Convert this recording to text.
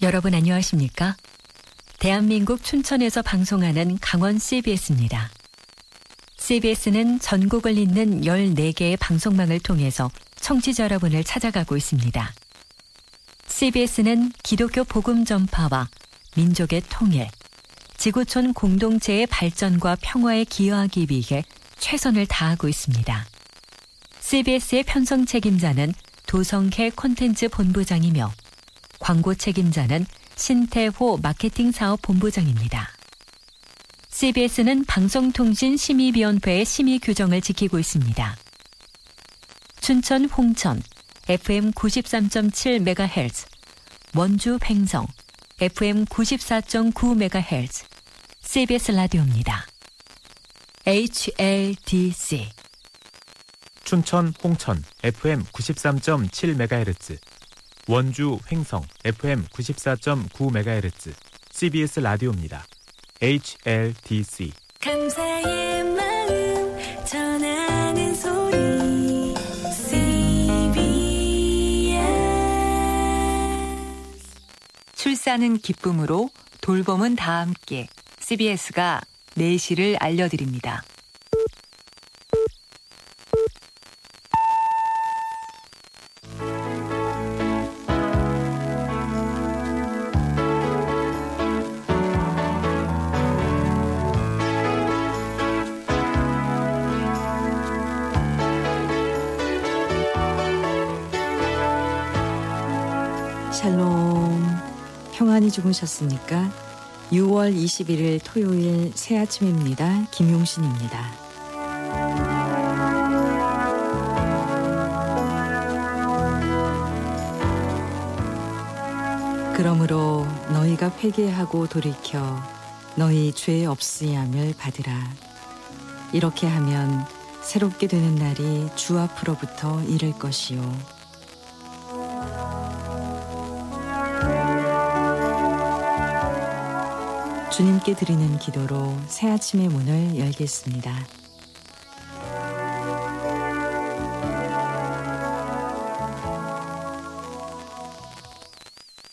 여러분 안녕하십니까? 대한민국 춘천에서 방송하는 강원 CBS입니다. CBS는 전국을 잇는 14개의 방송망을 통해서 청취자 여러분을 찾아가고 있습니다. CBS는 기독교 복음 전파와 민족의 통일, 지구촌 공동체의 발전과 평화에 기여하기 위해 최선을 다하고 있습니다. CBS의 편성 책임자는 도성회 콘텐츠 본부장이며 광고 책임자는 신태호 마케팅 사업 본부장입니다. CBS는 방송통신심의위원회의 심의 규정을 지키고 있습니다. 춘천 홍천 FM 93.7MHz, 원주 횡성 FM 94.9MHz, CBS 라디오입니다. HLDC 춘천 홍천 FM 93.7MHz, 원주 횡성 FM 94.9MHz, CBS 라디오입니다. HLDC 감사의 마음 전하는 소리 CBS. 출산은 기쁨으로 돌봄은 다 함께 CBS가 내시를 알려드립니다. 샬롬, 평안히 주무셨습니까? 6월 21일 토요일 새 아침입니다. 김용신입니다. 그러므로 너희가 회개하고 돌이켜 너희 죄 없으함을 받으라. 이렇게 하면 새롭게 되는 날이 주 앞으로부터 이를 것이요. 주님께 드리는 기도로 새 아침의 문을 열겠습니다.